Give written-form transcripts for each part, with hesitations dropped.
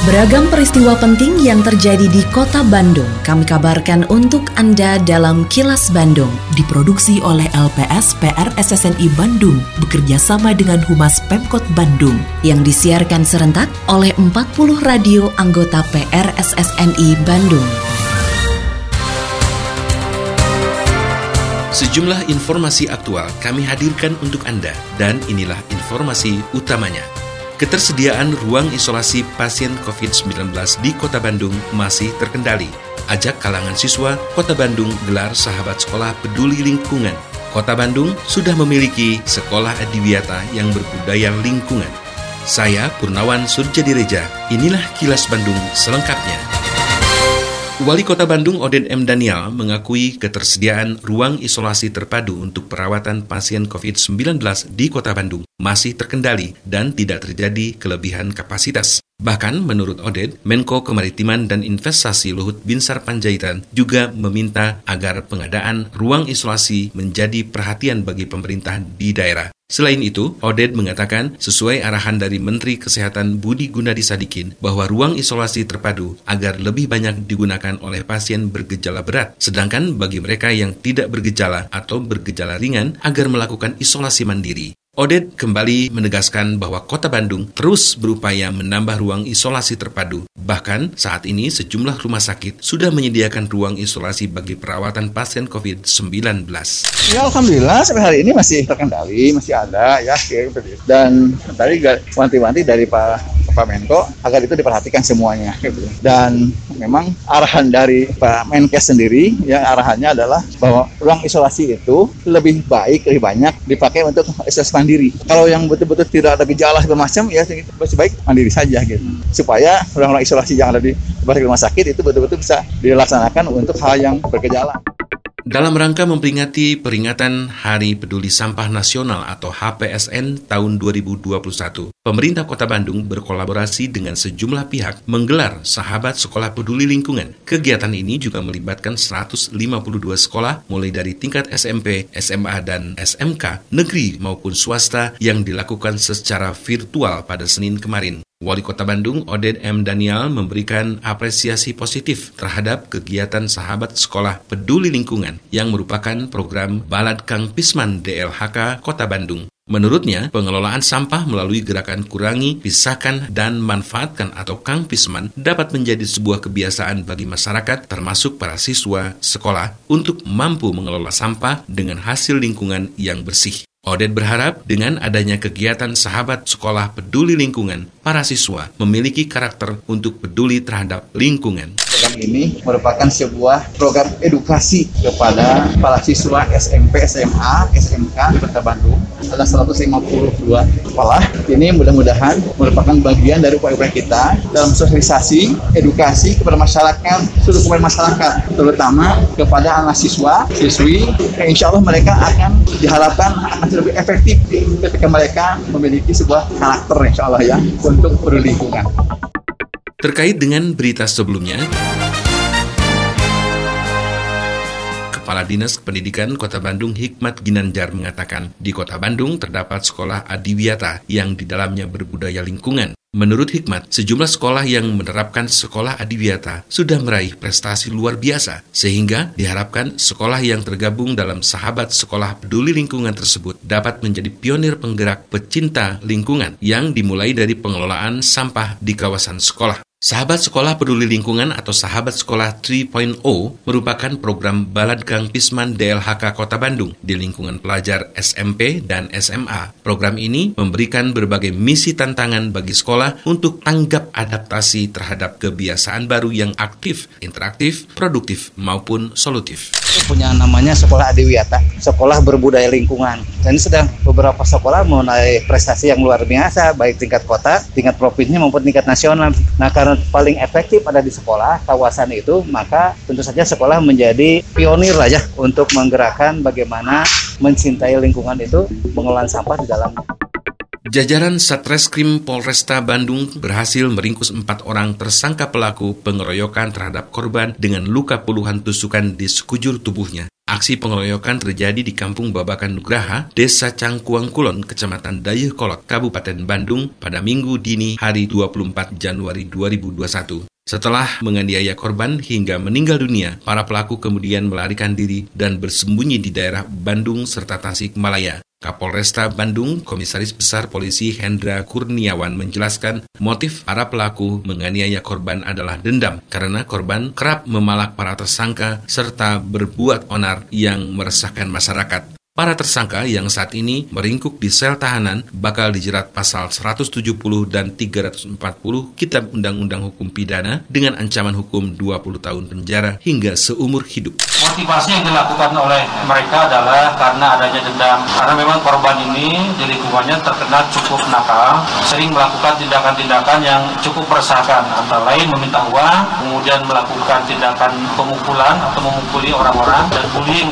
Beragam peristiwa penting yang terjadi di Kota Bandung kami kabarkan untuk Anda dalam Kilas Bandung. Diproduksi oleh LPS PR SSNI Bandung bekerja sama dengan Humas Pemkot Bandung yang disiarkan serentak oleh 40 radio anggota PR SSNI Bandung. Sejumlah informasi aktual kami hadirkan untuk Anda dan inilah informasi utamanya. Ketersediaan ruang isolasi pasien COVID-19 di Kota Bandung masih terkendali. Ajak kalangan siswa, Kota Bandung gelar Sahabat Sekolah Peduli Lingkungan. Kota Bandung sudah memiliki sekolah adiwiyata yang berbudaya lingkungan. Saya Purnawan Surjadireja, inilah Kilas Bandung selengkapnya. Wali Kota Bandung Oded M. Daniel mengakui ketersediaan ruang isolasi terpadu untuk perawatan pasien COVID-19 di Kota Bandung masih terkendali dan tidak terjadi kelebihan kapasitas. Bahkan menurut Oded, Menko Kemaritiman dan Investasi Luhut Binsar Panjaitan juga meminta agar pengadaan ruang isolasi menjadi perhatian bagi pemerintah di daerah. Selain itu, Oded mengatakan sesuai arahan dari Menteri Kesehatan Budi Gunadi Sadikin bahwa ruang isolasi terpadu agar lebih banyak digunakan oleh pasien bergejala berat, sedangkan bagi mereka yang tidak bergejala atau bergejala ringan agar melakukan isolasi mandiri. Oded kembali menegaskan bahwa Kota Bandung terus berupaya menambah ruang isolasi terpadu. Bahkan saat ini sejumlah rumah sakit sudah menyediakan ruang isolasi bagi perawatan pasien COVID-19. Ya alhamdulillah sampai hari ini masih terkendali, masih ada ya. Dan tadi wanti-wanti dari Pak Menko agar itu diperhatikan semuanya. Dan memang arahan dari Pak Menkes sendiri, ya arahannya adalah bahwa ruang isolasi itu lebih baik, lebih banyak dipakai untuk isolasi mandiri. Kalau yang betul-betul tidak ada gejala segala macam, ya lebih baik mandiri saja gitu. Supaya ruang-ruang isolasi yang ada di rumah sakit itu betul-betul bisa dilaksanakan untuk hal yang bergejala. Dalam rangka memperingati peringatan Hari Peduli Sampah Nasional atau HPSN tahun 2021, pemerintah Kota Bandung berkolaborasi dengan sejumlah pihak menggelar Sahabat Sekolah Peduli Lingkungan. Kegiatan ini juga melibatkan 152 sekolah mulai dari tingkat SMP, SMA, dan SMK, negeri maupun swasta yang dilakukan secara virtual pada Senin kemarin. Wali Kota Bandung Oded M. Daniel memberikan apresiasi positif terhadap kegiatan Sahabat Sekolah Peduli Lingkungan yang merupakan program Balad Kang Pisman DLHK Kota Bandung. Menurutnya, pengelolaan sampah melalui gerakan kurangi, pisahkan, dan manfaatkan atau Kang Pisman dapat menjadi sebuah kebiasaan bagi masyarakat termasuk para siswa sekolah untuk mampu mengelola sampah dengan hasil lingkungan yang bersih. Oded berharap dengan adanya kegiatan Sahabat Sekolah Peduli Lingkungan, para siswa memiliki karakter untuk peduli terhadap lingkungan. Program ini merupakan sebuah program edukasi kepada para siswa SMP, SMA, SMK di Kota Bandung. Ada 152 sekolah. Ini mudah-mudahan merupakan bagian dari upaya-upaya kita dalam sosialisasi, edukasi kepada masyarakat, seluruh komponen masyarakat, terutama kepada anak siswa, siswi, yang insya Allah mereka akan diharapkan akan lebih efektif ketika mereka memiliki sebuah karakter insya Allah ya untuk peduli lingkungan. Terkait dengan berita sebelumnya, Kepala Dinas Pendidikan Kota Bandung Hikmat Ginanjar mengatakan di Kota Bandung terdapat sekolah adiwiyata yang di dalamnya berbudaya lingkungan. Menurut Hikmat, sejumlah sekolah yang menerapkan sekolah adiwiyata sudah meraih prestasi luar biasa, sehingga diharapkan sekolah yang tergabung dalam Sahabat Sekolah Peduli Lingkungan tersebut dapat menjadi pionir penggerak pecinta lingkungan yang dimulai dari pengelolaan sampah di kawasan sekolah. Sahabat Sekolah Peduli Lingkungan atau Sahabat Sekolah 3.0 merupakan program Balad Kang Pisman DLHK Kota Bandung di lingkungan pelajar SMP dan SMA. Program ini memberikan berbagai misi tantangan bagi sekolah untuk tanggap adaptasi terhadap kebiasaan baru yang aktif, interaktif, produktif, maupun solutif. Punya namanya Sekolah Adiwiyata, Sekolah Berbudaya Lingkungan. Dan sudah beberapa sekolah mengenai prestasi yang luar biasa, baik tingkat kota, tingkat provinsi maupun tingkat nasional. Nah, karena paling efektif ada di sekolah, kawasan itu, maka tentu saja sekolah menjadi pionir aja untuk menggerakkan bagaimana mencintai lingkungan itu, mengelola sampah di dalam. Jajaran Satreskrim Polresta Bandung berhasil meringkus 4 orang tersangka pelaku pengeroyokan terhadap korban dengan luka puluhan tusukan di sekujur tubuhnya. Aksi pengeroyokan terjadi di Kampung Babakan Nugraha, Desa Cangkuang Kulon, Kecamatan Dayeuhkolot, Kabupaten Bandung pada Minggu dini hari 24 Januari 2021. Setelah menganiaya korban hingga meninggal dunia, para pelaku kemudian melarikan diri dan bersembunyi di daerah Bandung serta Tasikmalaya. Kapolresta Bandung, Komisaris Besar Polisi Hendra Kurniawan menjelaskan motif para pelaku menganiaya korban adalah dendam karena korban kerap memalak para tersangka serta berbuat onar yang meresahkan masyarakat. Para tersangka yang saat ini meringkuk di sel tahanan bakal dijerat pasal 170 dan 340 Kitab Undang-Undang Hukum Pidana dengan ancaman hukum 20 tahun penjara hingga seumur hidup. Motivasi yang dilakukan oleh mereka adalah karena adanya dendam. Karena memang korban ini di lingkungannya terkenal cukup nakal, sering melakukan tindakan-tindakan yang cukup meresahkan, antara lain meminta uang, kemudian melakukan tindakan pemukulan atau memukuli orang-orang dan bullying.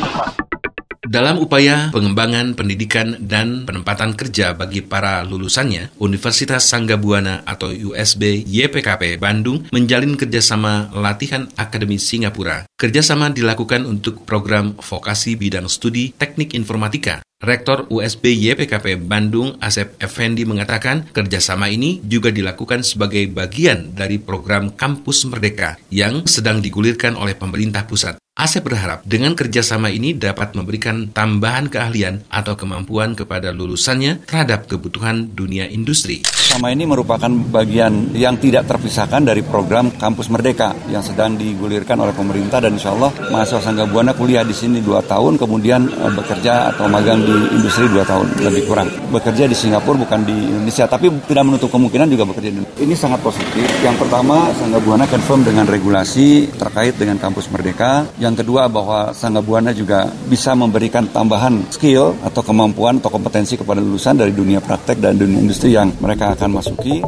Dalam upaya pengembangan pendidikan dan penempatan kerja bagi para lulusannya, Universitas Sanggabuana atau USB YPKP Bandung menjalin kerjasama latihan Akademi Singapura. Kerjasama dilakukan untuk program vokasi bidang studi teknik informatika. Rektor USB YPKP Bandung, Asep Effendi mengatakan kerjasama ini juga dilakukan sebagai bagian dari program Kampus Merdeka yang sedang digulirkan oleh pemerintah pusat. Asep berharap dengan kerjasama ini dapat memberikan tambahan keahlian atau kemampuan kepada lulusannya terhadap kebutuhan dunia industri. Sama ini merupakan bagian yang tidak terpisahkan dari program Kampus Merdeka yang sedang digulirkan oleh pemerintah, dan insya Allah mahasiswa Sanggabuana kuliah di sini 2 tahun, kemudian bekerja atau magang di industri 2 tahun lebih kurang. Bekerja di Singapura bukan di Indonesia, tapi tidak menutup kemungkinan juga bekerja di Indonesia. Ini sangat positif. Yang pertama, Sanggabuana confirm dengan regulasi terkait dengan Kampus Merdeka. Yang kedua, bahwa Sanggabuana juga bisa memberikan tambahan skill atau kemampuan atau kompetensi kepada lulusan dari dunia praktek dan dunia industri yang mereka akan masuki.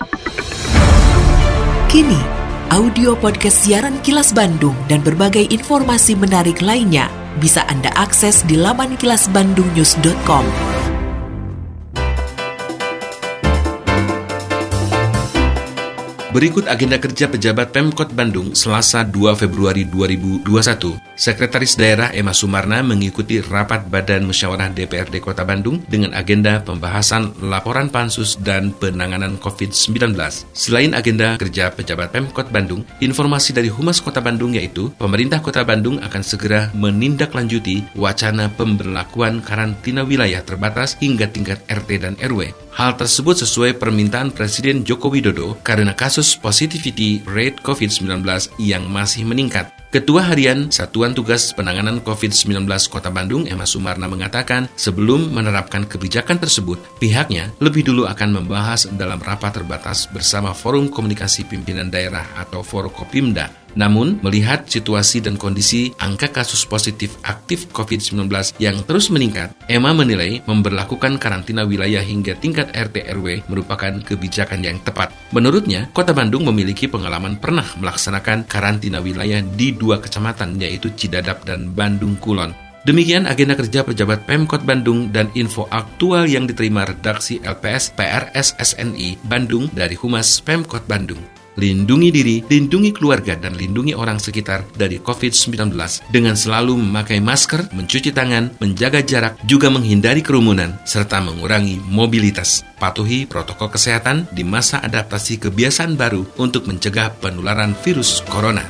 Kini, audio podcast siaran Kilas Bandung dan berbagai informasi menarik lainnya bisa Anda akses di laman kilasbandungnews.com. Berikut agenda kerja pejabat Pemkot Bandung Selasa 2 Februari 2021. Sekretaris Daerah Emma Sumarna mengikuti rapat Badan Musyawarah DPRD Kota Bandung dengan agenda pembahasan laporan pansus dan penanganan COVID-19. Selain agenda kerja pejabat Pemkot Bandung, informasi dari Humas Kota Bandung yaitu pemerintah Kota Bandung akan segera menindaklanjuti wacana pemberlakuan karantina wilayah terbatas hingga tingkat RT dan RW. Hal tersebut sesuai permintaan Presiden Joko Widodo karena kasus positivity rate COVID-19 yang masih meningkat. Ketua Harian Satuan Tugas Penanganan COVID-19 Kota Bandung, Emma Sumarna mengatakan sebelum menerapkan kebijakan tersebut, pihaknya lebih dulu akan membahas dalam rapat terbatas bersama Forum Komunikasi Pimpinan Daerah atau Forkopimda. Namun, melihat situasi dan kondisi angka kasus positif aktif COVID-19 yang terus meningkat, Emma menilai memberlakukan karantina wilayah hingga tingkat RT/RW merupakan kebijakan yang tepat. Menurutnya, Kota Bandung memiliki pengalaman pernah melaksanakan karantina wilayah di 2 kecamatan yaitu Cidadap dan Bandung Kulon. Demikian agenda kerja pejabat Pemkot Bandung dan info aktual yang diterima redaksi LPS PRSSNI Bandung dari Humas Pemkot Bandung. Lindungi diri, lindungi keluarga, dan lindungi orang sekitar dari COVID-19 dengan selalu memakai masker, mencuci tangan, menjaga jarak, juga menghindari kerumunan, serta mengurangi mobilitas. Patuhi protokol kesehatan di masa adaptasi kebiasaan baru untuk mencegah penularan virus corona.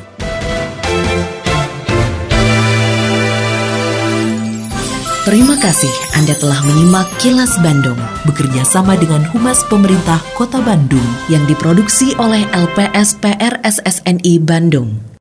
Terima kasih Anda telah menyimak Kilas Bandung bekerja sama dengan Humas Pemerintah Kota Bandung yang diproduksi oleh LPS PRSSNI Bandung.